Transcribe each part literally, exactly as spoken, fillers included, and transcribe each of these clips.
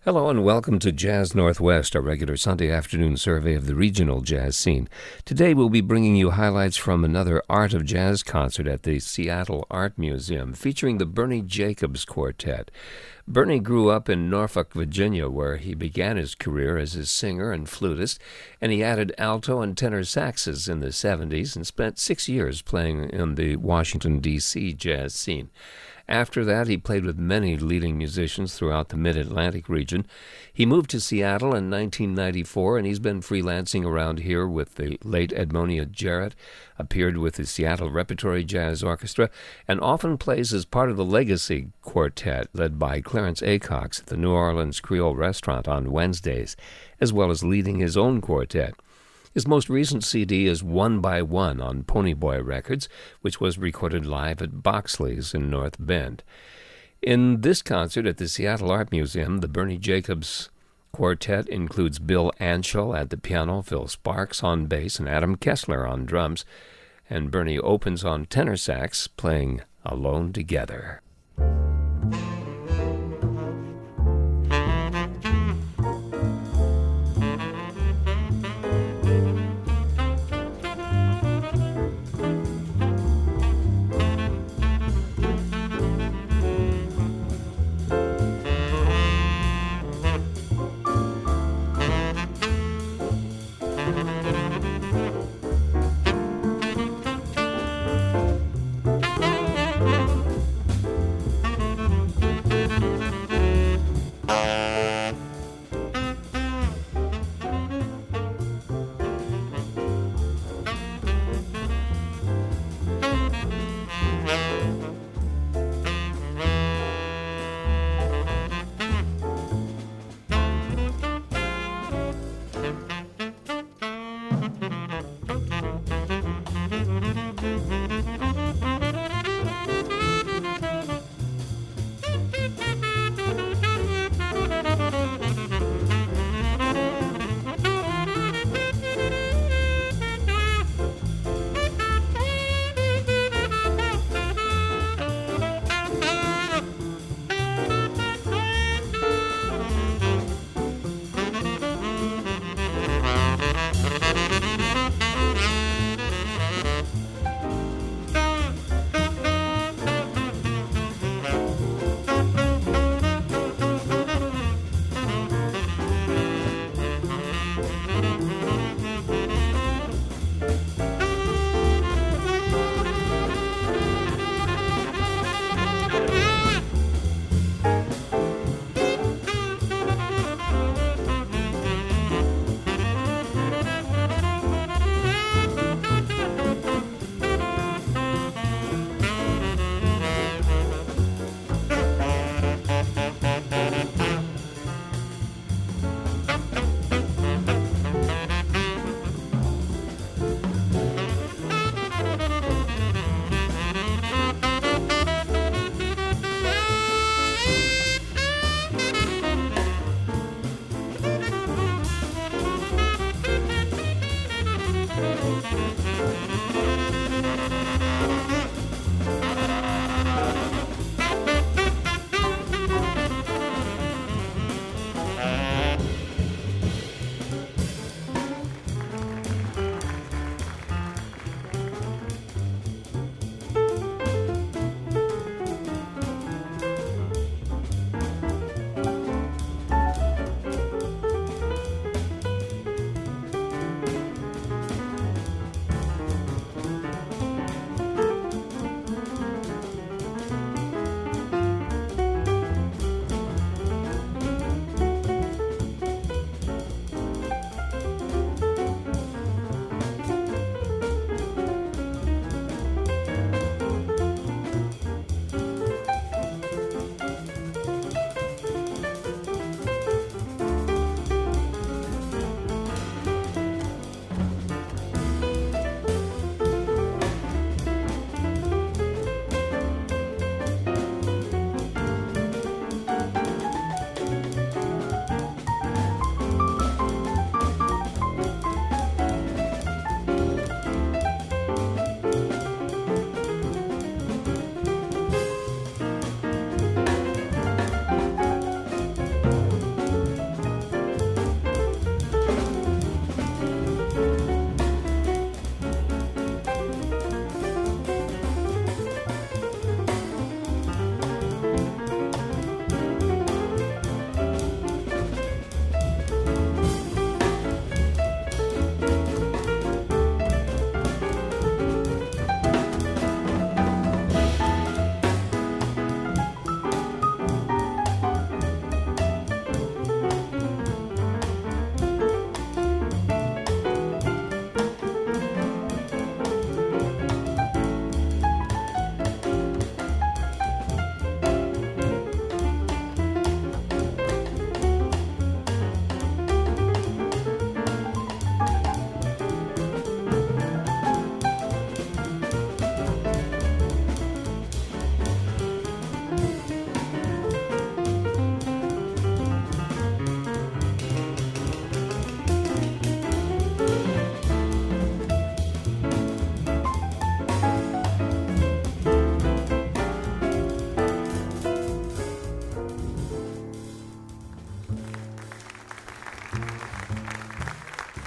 Hello and welcome to Jazz Northwest, our regular Sunday afternoon survey of the regional jazz scene. Today we'll be bringing you highlights from another Art of Jazz concert at the Seattle Art Museum, featuring the Bernie Jacobs Quartet. Bernie grew up in Norfolk, Virginia, where he began his career as a singer and flutist, and he added alto and tenor saxes in the seventies and spent six years playing in the Washington, D C jazz scene. After that, he played with many leading musicians throughout the Mid-Atlantic region. He moved to Seattle in nineteen ninety-four, and he's been freelancing around here with the late Edmonia Jarrett, appeared with the Seattle Repertory Jazz Orchestra, and often plays as part of the Legacy Quartet, led by Clarence Acox at the New Orleans Creole Restaurant on Wednesdays, as well as leading his own quartet. His most recent C D is One by One on Ponyboy Records, which was recorded live at Boxley's in North Bend. In this concert at the Seattle Art Museum, the Bernie Jacobs Quartet includes Bill Anschel at the piano, Phil Sparks on bass, and Adam Kessler on drums. And Bernie opens on tenor sax, playing Alone Together.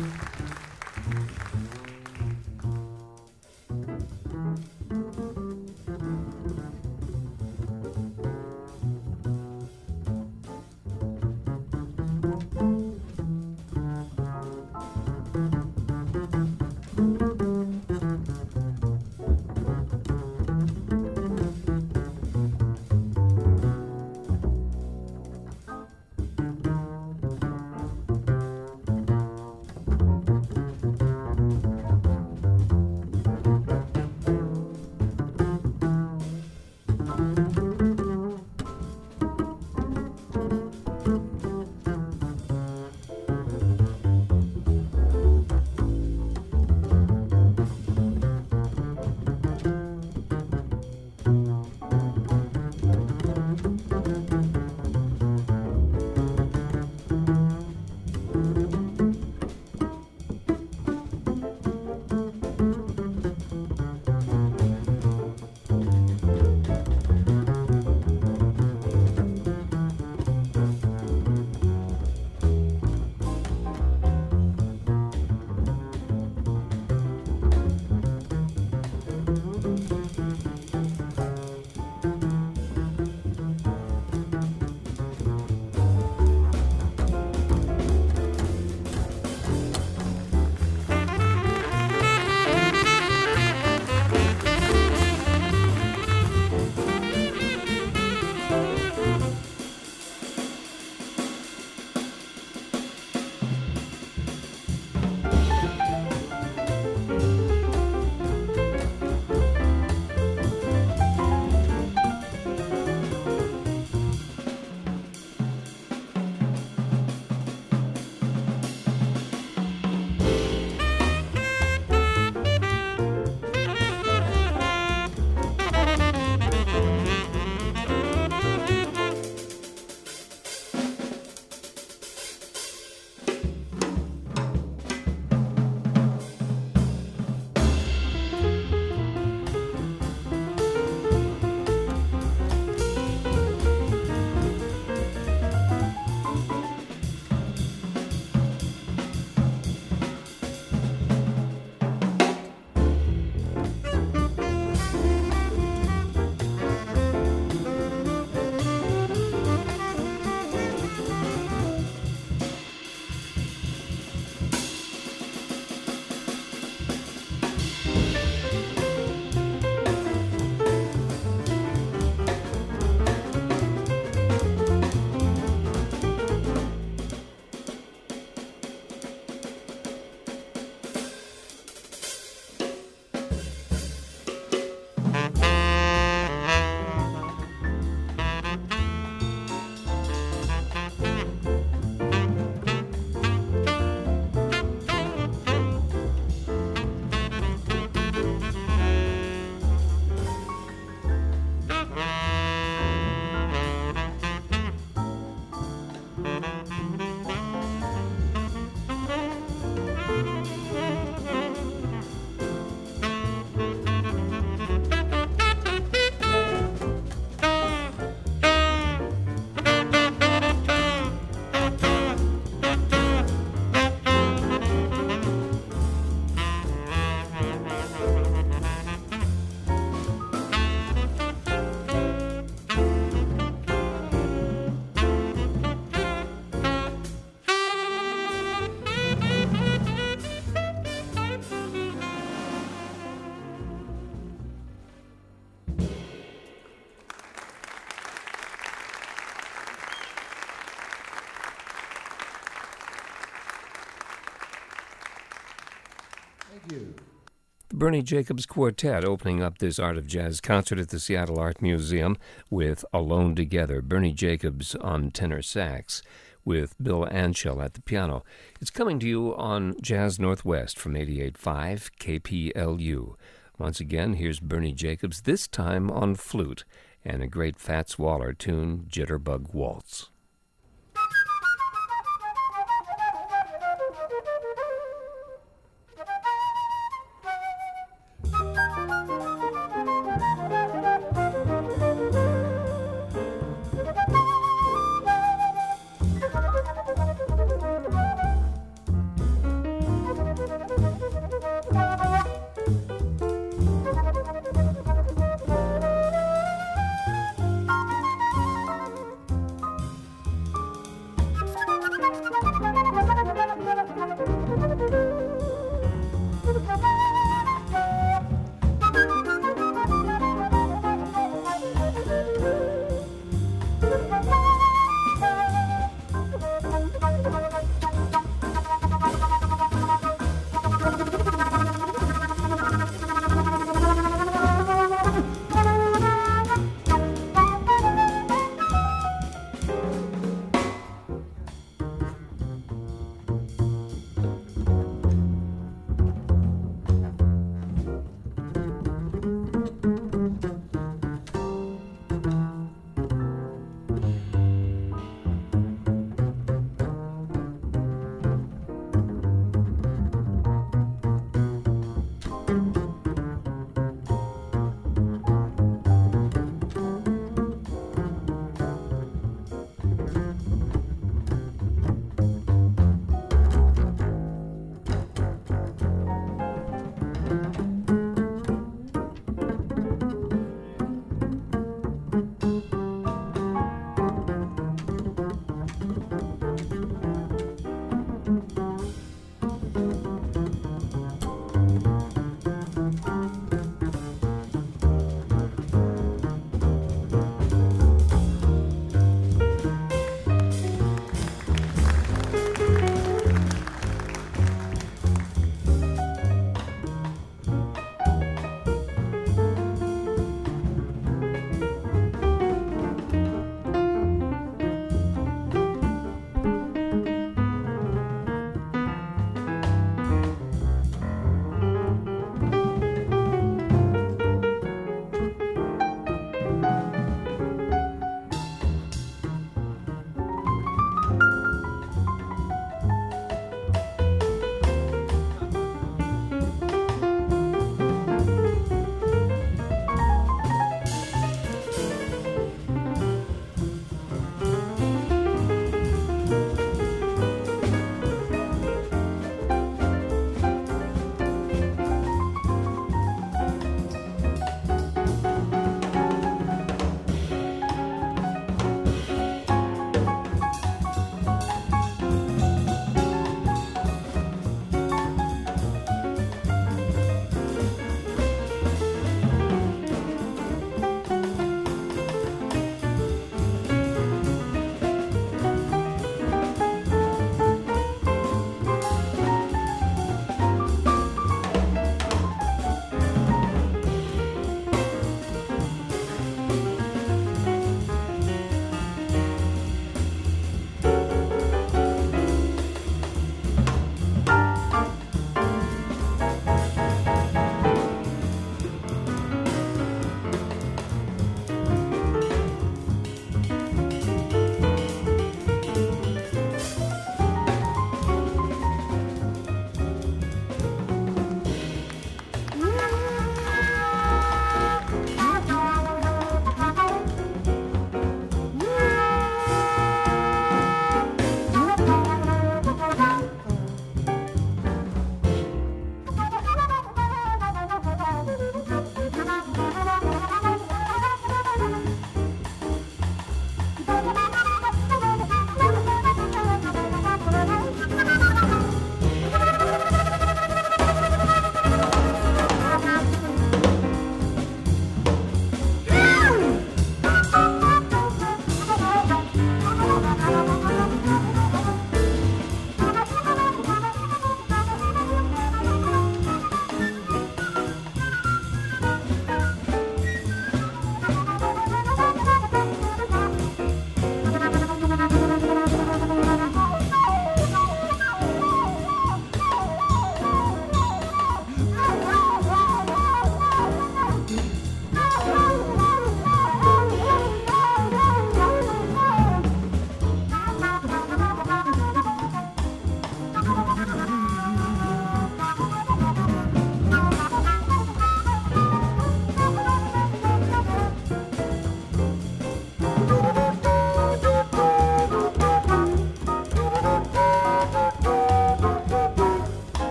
Thank you. The Bernie Jacobs Quartet opening up this Art of Jazz concert at the Seattle Art Museum with Alone Together. Bernie Jacobs on tenor sax with Bill Anschel at the piano. It's coming to you on Jazz Northwest from eighty-eight point five K P L U. Once again, here's Bernie Jacobs, this time on flute, and a great Fats Waller tune, Jitterbug Waltz.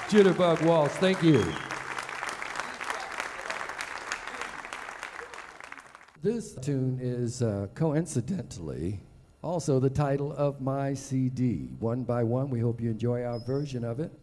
Jitterbug Waltz. Thank you. This tune is uh, coincidentally also the title of my C D. One by One. We hope you enjoy our version of it.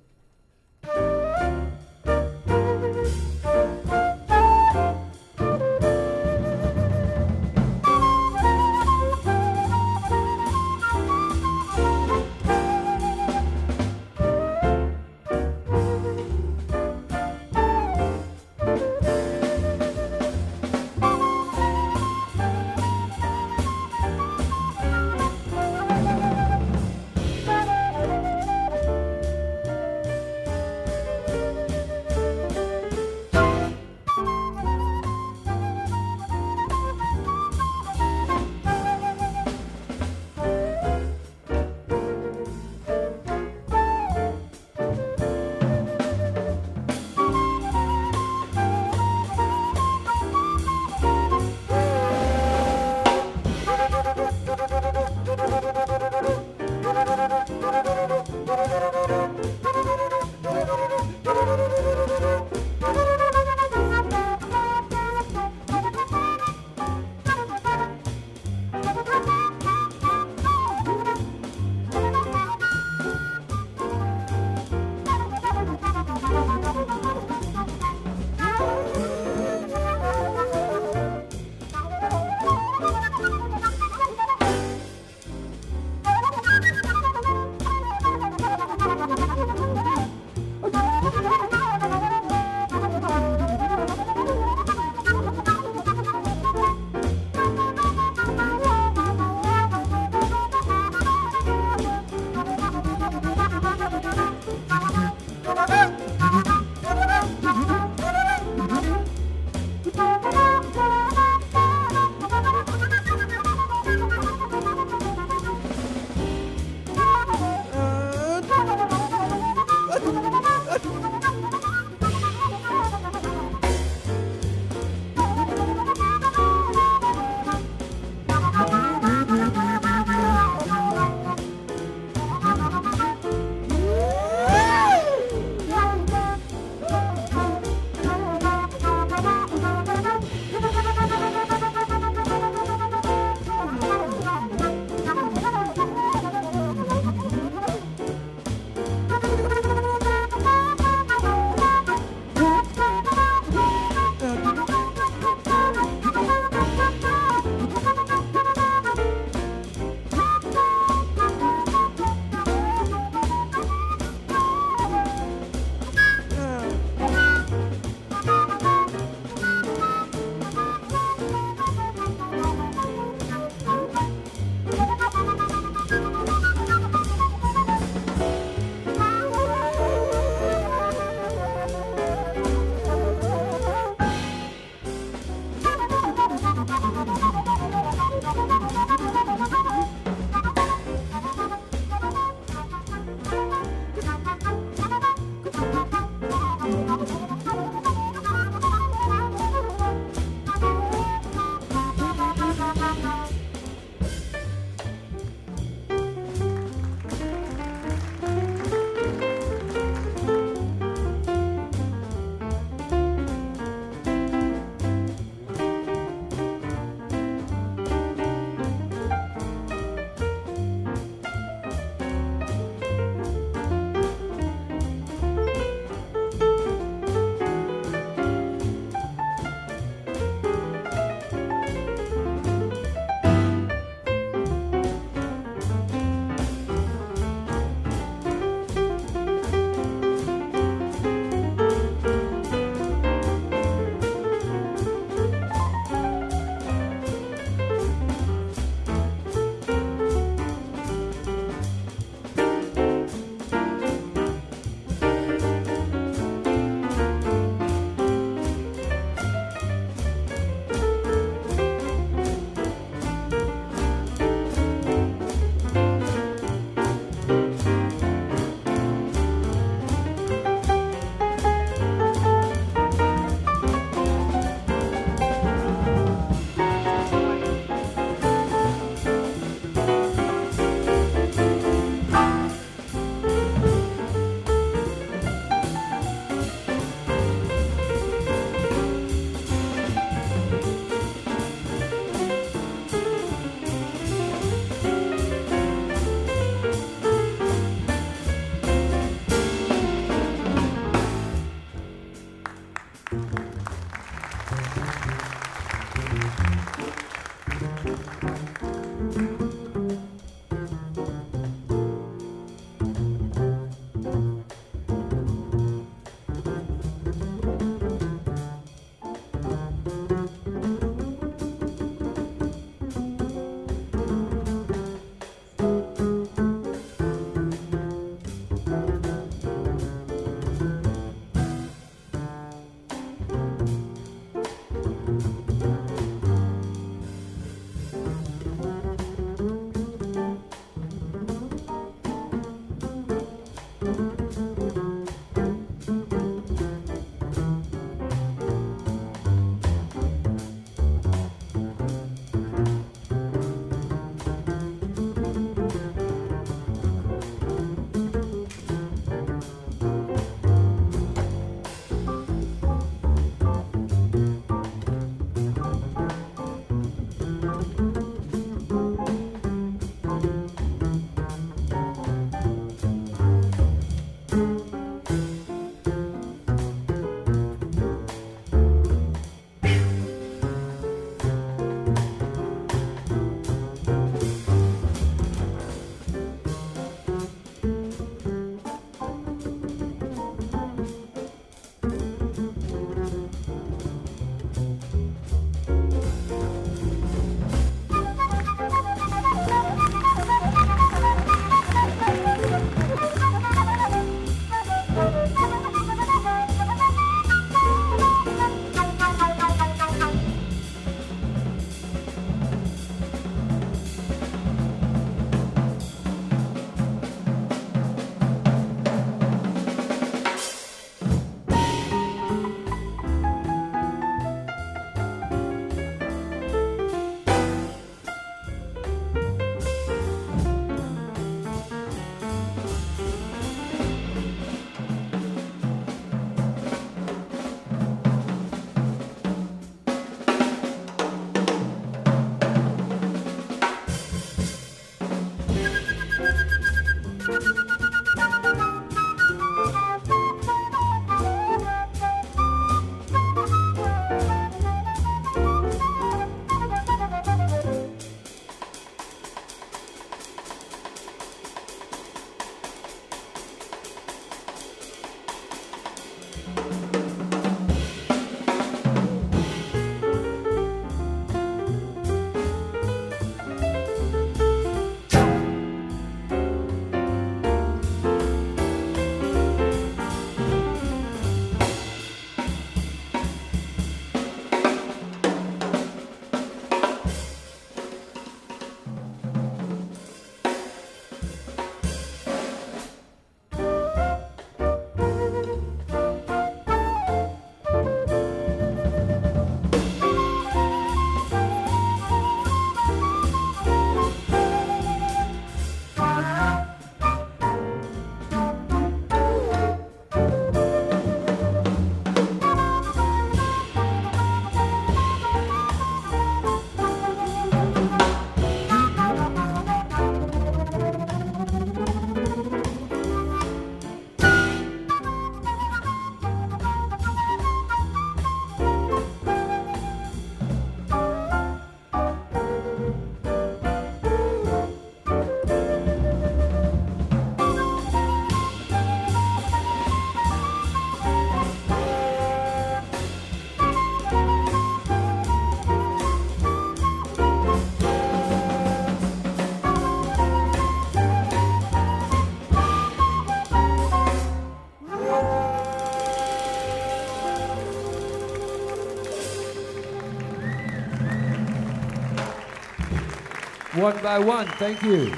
One by One. Thank you.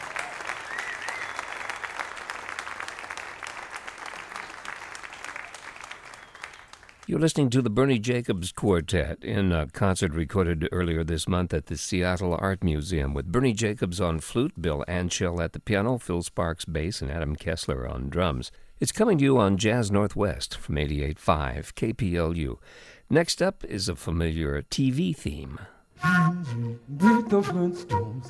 You're listening to the Bernie Jacobs Quartet in a concert recorded earlier this month at the Seattle Art Museum with Bernie Jacobs on flute, Bill Anschel at the piano, Phil Sparks bass, and Adam Kessler on drums. It's coming to you on Jazz Northwest from eighty-eight point five K P L U. Next up is a familiar T V theme. Meet the Flintstones.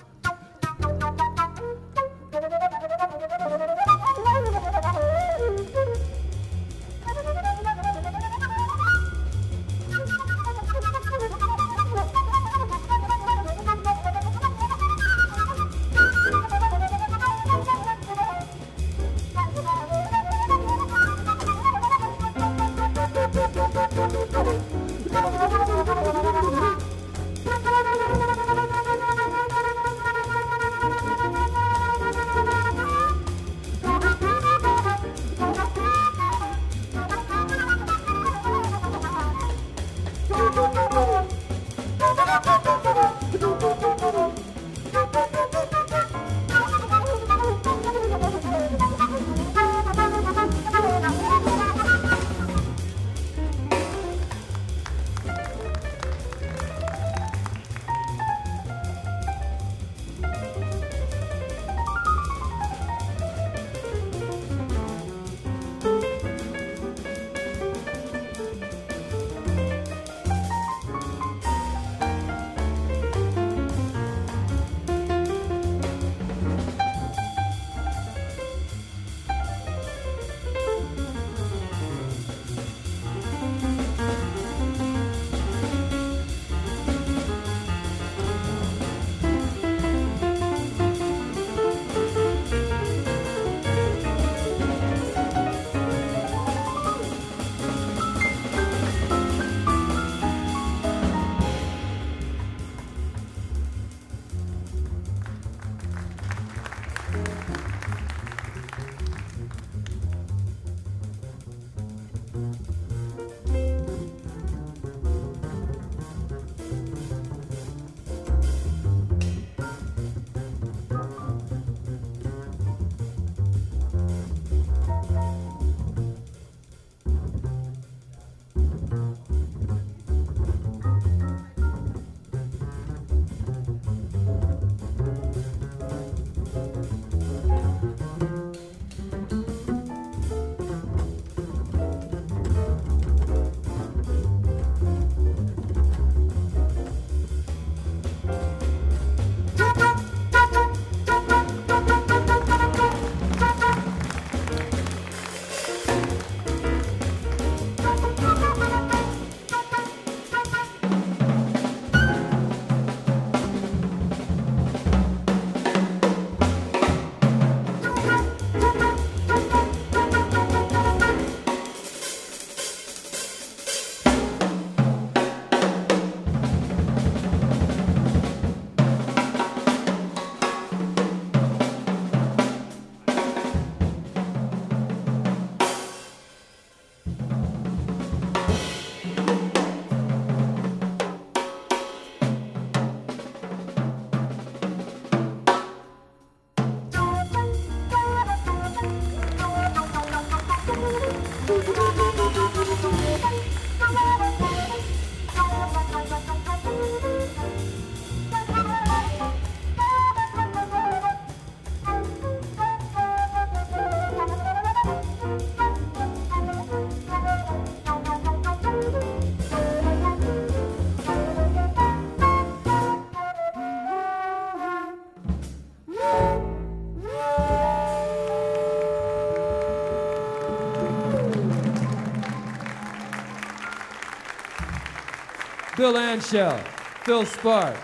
Bill Anschel, Phil Sparks,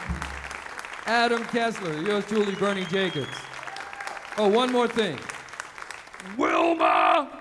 Adam Kessler, yours truly, Bernie Jacobs. Oh, one more thing. Wilma!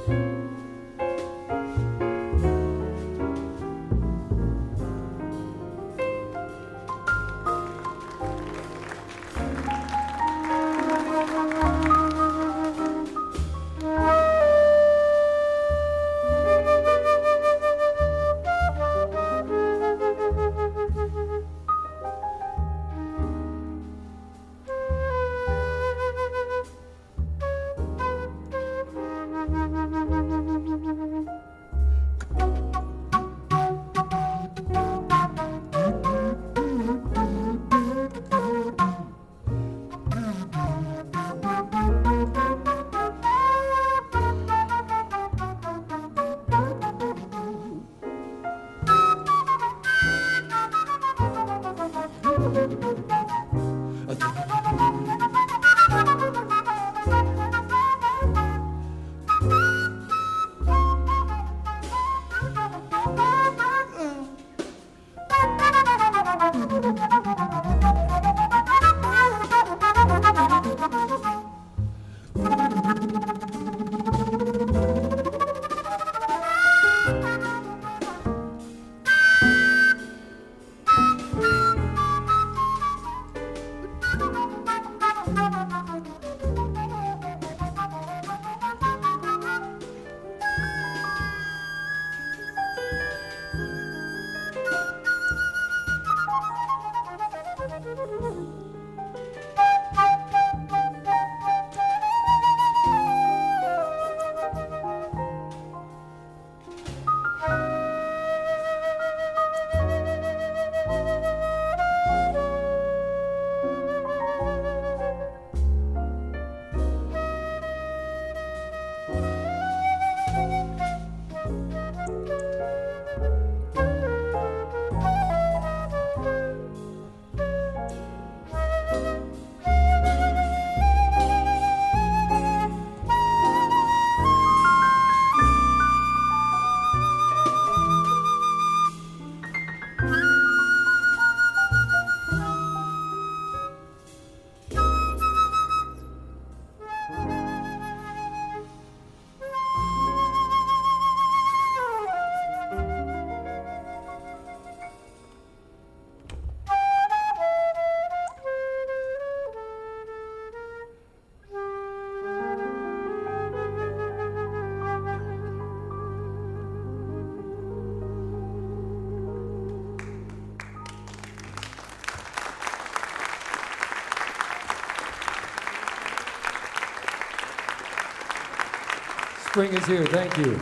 Spring is here. Thank you.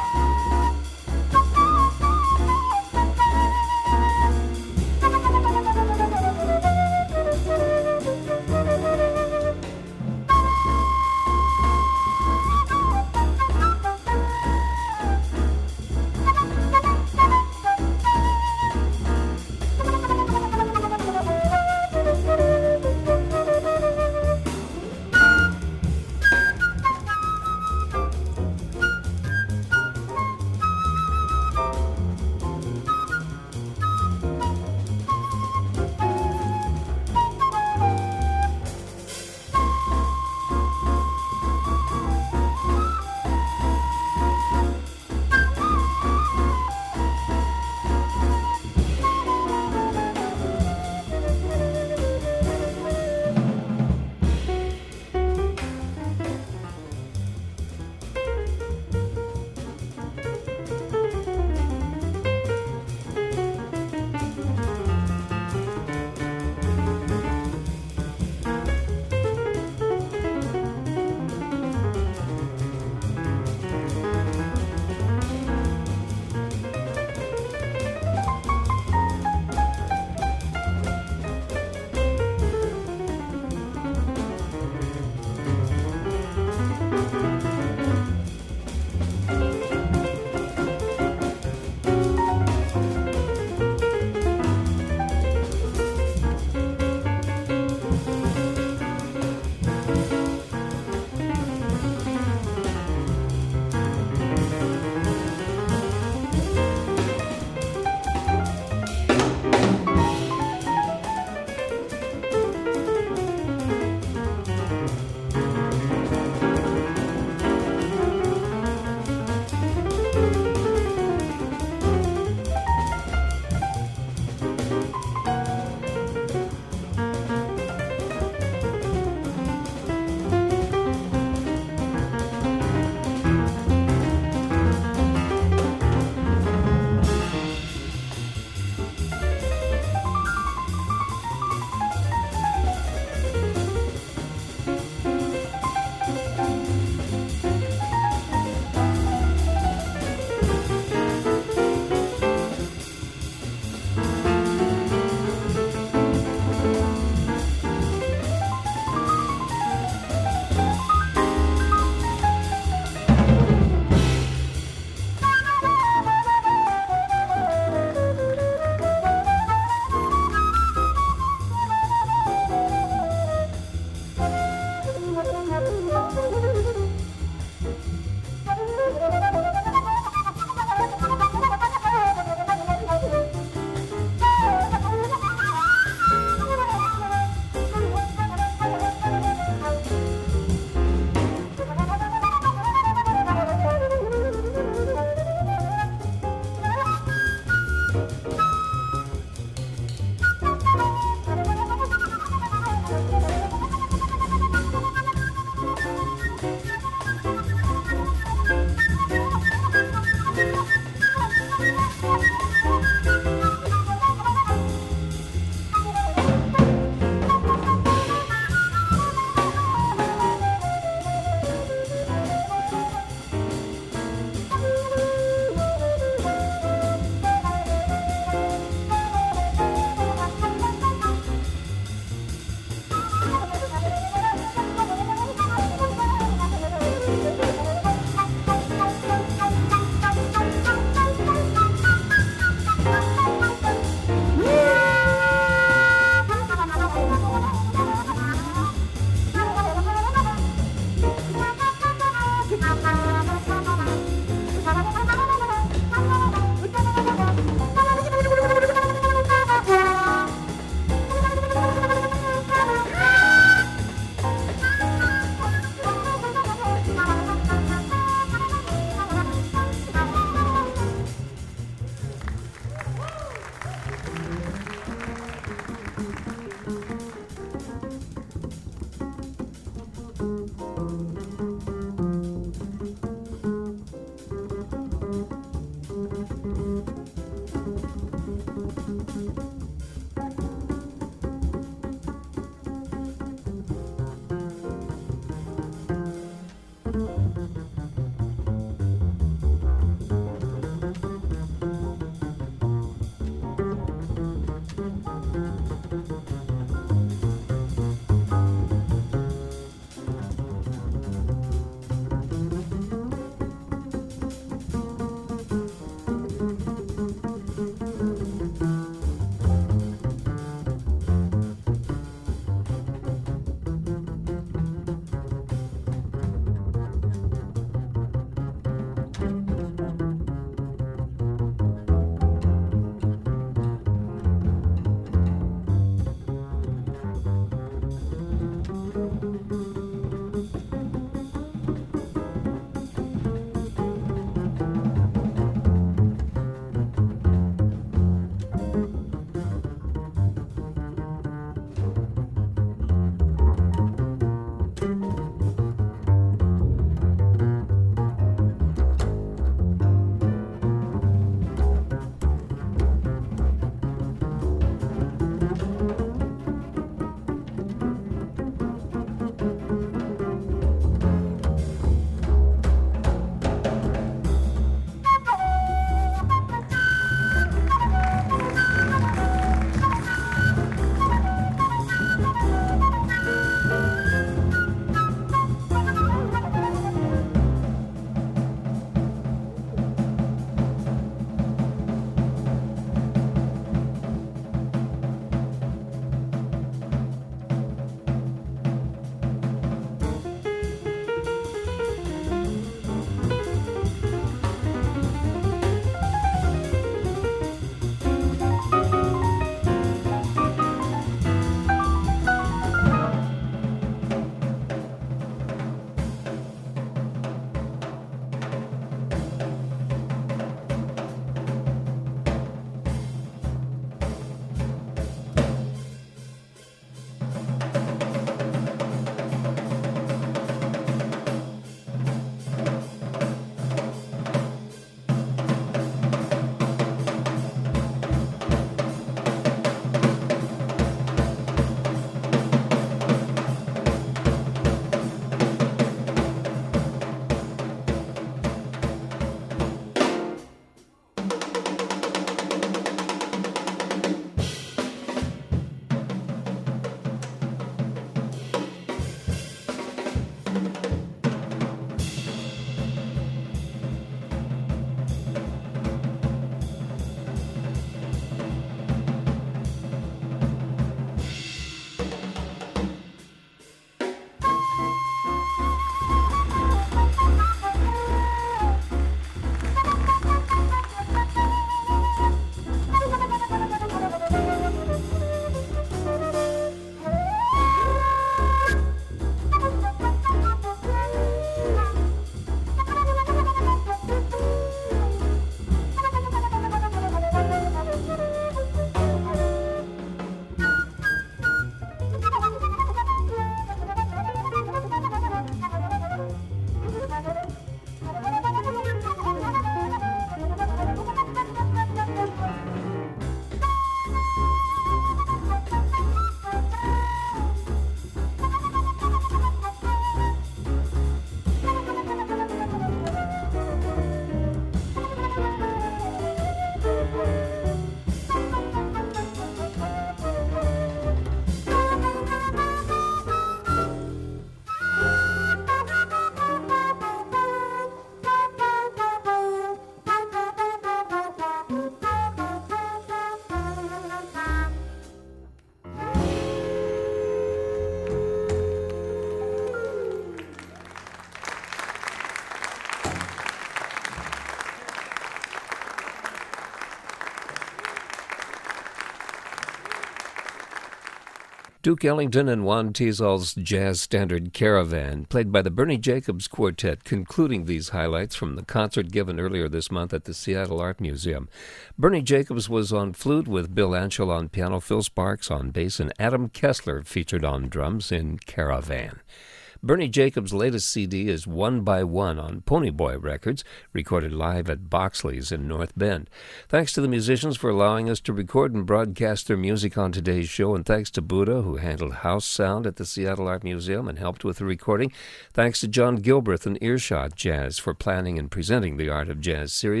Duke Ellington and Juan Tizol's jazz standard Caravan, played by the Bernie Jacobs Quartet, concluding these highlights from the concert given earlier this month at the Seattle Art Museum. Bernie Jacobs was on flute with Bill Anschel on piano, Phil Sparks on bass, and Adam Kessler featured on drums in Caravan. Bernie Jacobs' latest C D is One by One on Ponyboy Records, recorded live at Boxley's in North Bend. Thanks to the musicians for allowing us to record and broadcast their music on today's show, and thanks to Buddha, who handled house sound at the Seattle Art Museum and helped with the recording. Thanks to John Gilbreth and Earshot Jazz for planning and presenting the Art of Jazz series.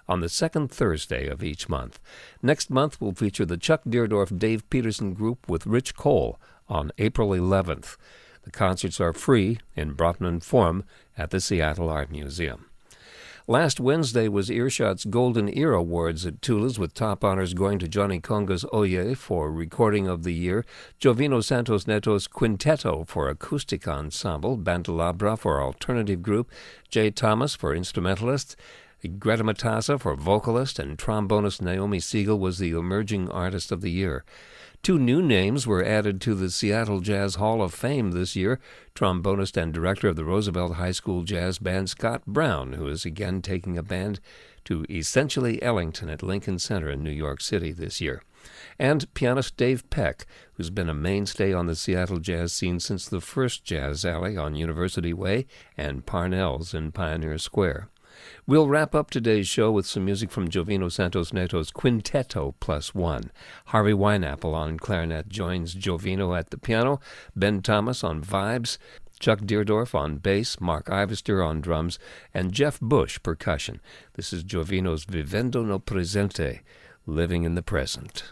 on the second Thursday of each month. Next month will feature the Chuck Deerdorf Dave Peterson Group with Rich Cole on April eleventh. The concerts are free in Brotman Forum at the Seattle Art Museum. Last Wednesday was Earshot's Golden Ear Awards at Tula's, with top honors going to Johnny Congas Oye for Recording of the Year, Jovino Santos Neto's Quinteto for Acoustic Ensemble, Bandelabra for Alternative Group, Jay Thomas for Instrumentalist, Greta Matassa for Vocalist, and trombonist Naomi Siegel was the Emerging Artist of the Year. Two new names were added to the Seattle Jazz Hall of Fame this year, trombonist and director of the Roosevelt High School Jazz Band Scott Brown, who is again taking a band to Essentially Ellington at Lincoln Center in New York City this year, and pianist Dave Peck, who's been a mainstay on the Seattle jazz scene since the first Jazz Alley on University Way and Parnell's in Pioneer Square. We'll wrap up today's show with some music from Jovino Santos Neto's Quinteto Plus One. Harvey Wineapple on clarinet joins Jovino at the piano, Ben Thomas on vibes, Chuck Deerdorf on bass, Mark Ivester on drums, and Jeff Bush percussion. This is Jovino's Vivendo no Presente, Living in the Present.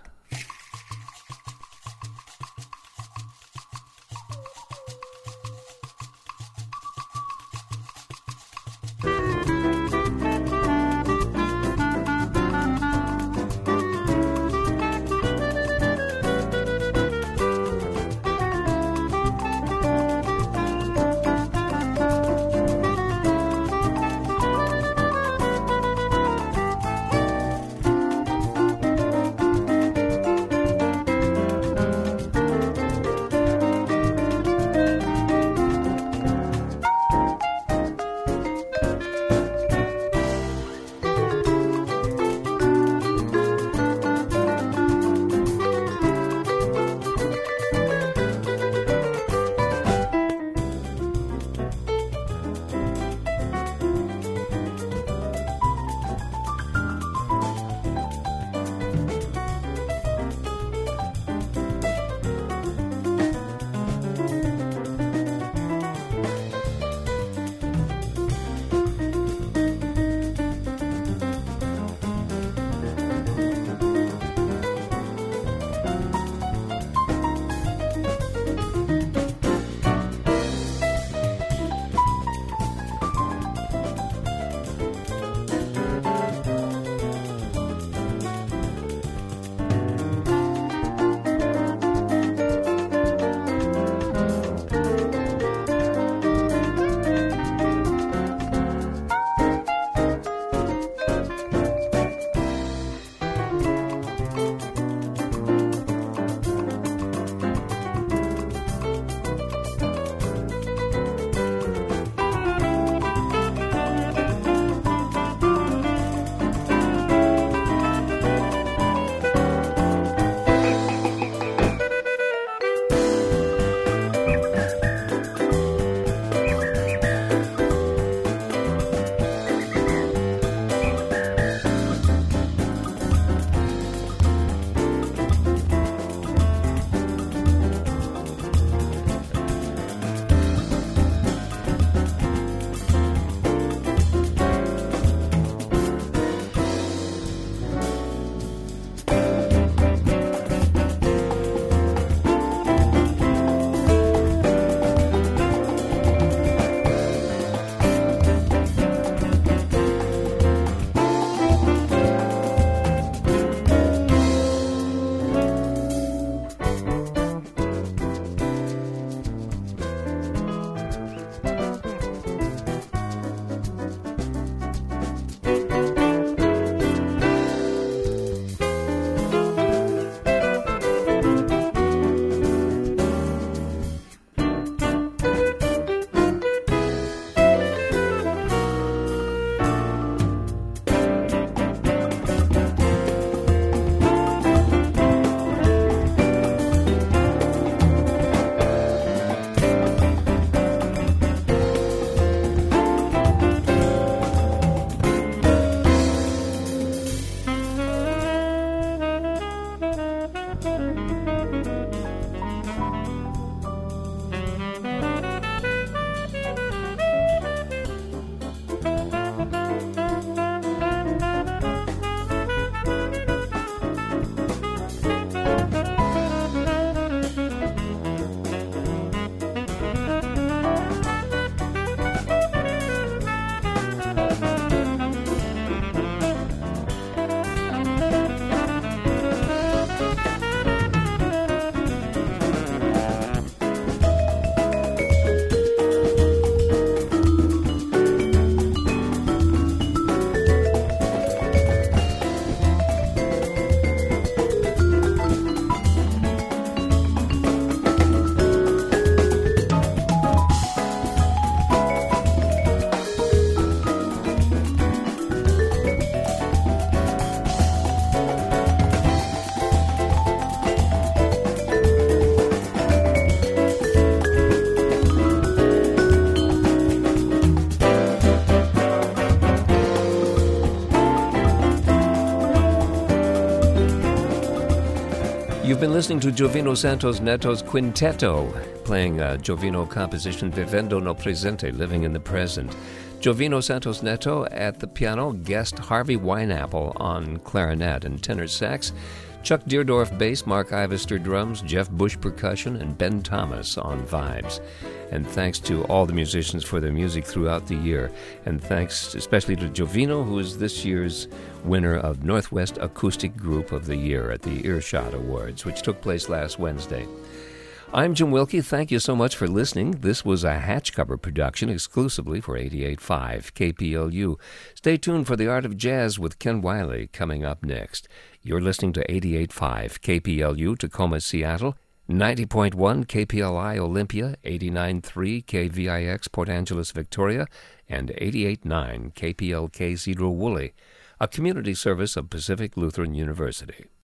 been listening to Jovino Santos Neto's Quinteto, playing a Jovino composition Vivendo no Presente, Living in the Present. Jovino Santos Neto at the piano, guest Harvey Wineapple on clarinet and tenor sax, Chuck Deerdorf bass, Mark Ivester drums, Jeff Bush percussion, and Ben Thomas on vibes. And thanks to all the musicians for their music throughout the year. And thanks especially to Jovino, who is this year's winner of Northwest Acoustic Group of the Year at the Earshot Awards, which took place last Wednesday. I'm Jim Wilkie. Thank you so much for listening. This was a Hatch Cover production exclusively for eighty-eight point five K P L U. Stay tuned for The Art of Jazz with Ken Wiley coming up next. You're listening to eighty-eight point five K P L U Tacoma, Seattle, ninety point one K P L I Olympia, eighty-nine point three K V I X Port Angeles, Victoria, and eighty-eight point nine K P L K Cedro Woolley, a community service of Pacific Lutheran University.